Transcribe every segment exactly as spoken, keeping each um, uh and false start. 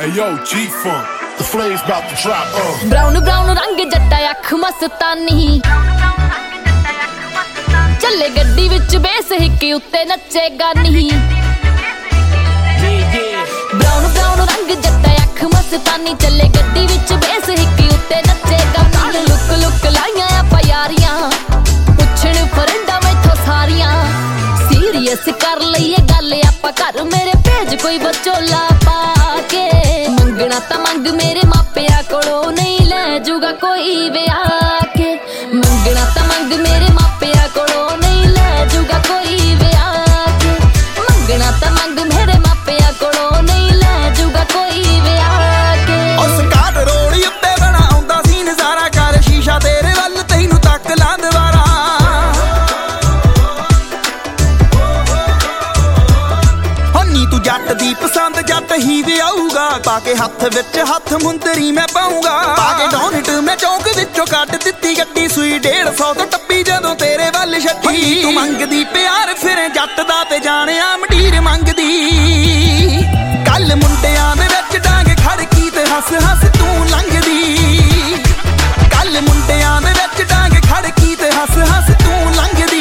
Hey yo, G-Funk, the flames about to drop. Uh. Brown brown रंग जट्टा अख मस्तानी चले गड्डी विच बेस हिक्के उत्ते नचेगा नहीं। Brown brown रंग जट्टा अख मस्तानी चले गड्डी विच बेस हिक्के उत्ते नचेगा। काल लुक लुक लाइयां आपां यारियां पुछण फरंडा मैथों सारियां सीरियस कर लईए गल आपां घर मेरे भेज कोई बचोला पा के। मंगना तां मंग मेरे मापिया कोलों नहीं ले जूगा कोई विआह के। मंगना तां मंग मेरे मापिया कोलों नहीं ले जूगा कोई विआह के। मंगना तां मंग मेरे मापिया कोलों नहीं ले जूगा कोई विआह के। उस काट रोड़ी उत्ते बड़ा आउंदा सी नज़ारा कर शीशा तेरे वल तैनूं तक ला दवारा। हन्नी तू जट दी पसंद जट ही विआऊगा पाके हथ विच हथ मुंदरी मैं पाऊंगा। पाके डॉनेट मैं चौक विचों कट दित्ती गड्डी सूई डेढ़ सौ तो टप्पी जदों तेरे वल छड्डी। तू मंगदी प्यार फिर जट दा ते जाणिया मंडीर मंगदी। कल मुंडियां दे विच डांग खड़की ते हस हस तू लंघदी। कल मुंडियां दे विच डांग खड़की ते हस हस तू लंघदी।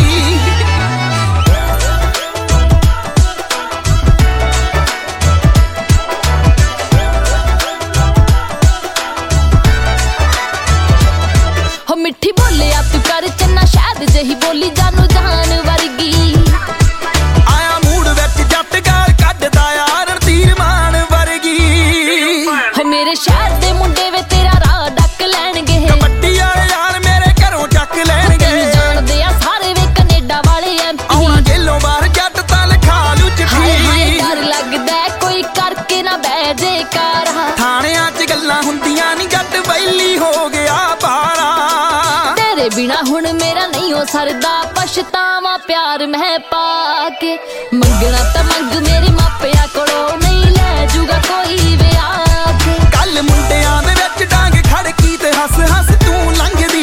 हो मिठी बोलिया तू कर चन्ना शायद जही बोली जानू जहान वर्गी। आया मूड विच जट गाल कड्डदा यार तीर मान वर्गी। हो मेरे शहर दे मुंडे वे तेरा राह डक लैणगे। कबड्डी वाले यार मेरे घरों चक लैणगे। जानदे आ सारे वे कनेडा वाले एमपी। आउणा जेलों बाहर जट तां लिखा लू हाय हाय चिट्ठी। डर लगदा कोई करके ना बह जे कार। थाणियां च गल्लां हुंदियां नी जट वैली हो गया पारा। तेरे बिना हुण मेरा नहीं हो सरदा पछतावा प्यार मैं पाके। मंगना तां मंग मेरे मापिया कोलों नहीं ले जूगा कोई विआह के। कल मुंडियां दे विच डांग खड़की ते हस हस तू लंघदी।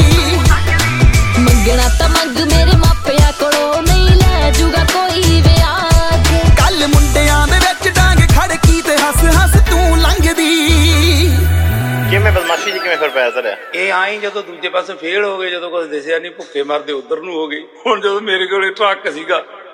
मंगना तां मंग मेरे मापिया कोलों नहीं ले जूगा कोई विआह के। कल मुंडियां दे विच डांग खड़की ते हस हस तू लंघदी। ਕਿਵੇਂ ਬਦਮਾਸ਼ੀ ਜੀ ਕਿਵੇਂ ਫਿਰ ਪੈ ਸਰ ਇਹ ਆਈ ਜਦੋਂ ਦੂਜੇ ਪਾਸੇ ਫੇਲ ਹੋ ਗਏ ਜਦੋਂ ਕੁਝ ਦਿਸਿਆ ਨਹੀਂ ਭੁੱਖੇ ਮਰਦੇ ਉਧਰ ਨੂੰ ਹੋ ਗਏ। ਹੁਣ ਜਦੋਂ ਮੇਰੇ ਕੋਲੇ ਟਰੱਕ ਸੀਗਾ